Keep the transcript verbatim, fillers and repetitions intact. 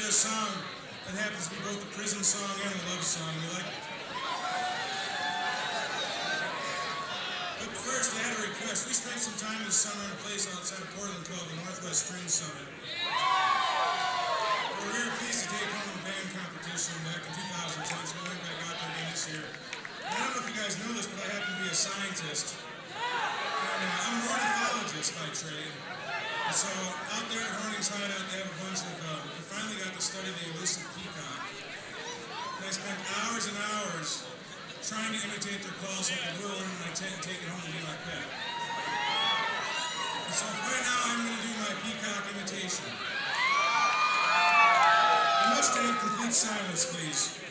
a song that happens to be both a prison song and a love song. We like. But first, I had a request. We spent some time this summer in a place outside of Portland called the Northwest String Summit. We were very pleased to take home the band competition back in two thousand ten, so we went back out there again this year. And I don't know if you guys know this, but I happen to be a scientist. And uh, I'm an ornithologist by trade. And so out there at Horning's Hideout, they have a bunch of, um, we finally got to study the elusive peacock. And I spent hours and hours trying to imitate their calls so I could lure one in my tent and take it home and be my pet. And so right now I'm going to do my peacock imitation. I must have complete silence, please.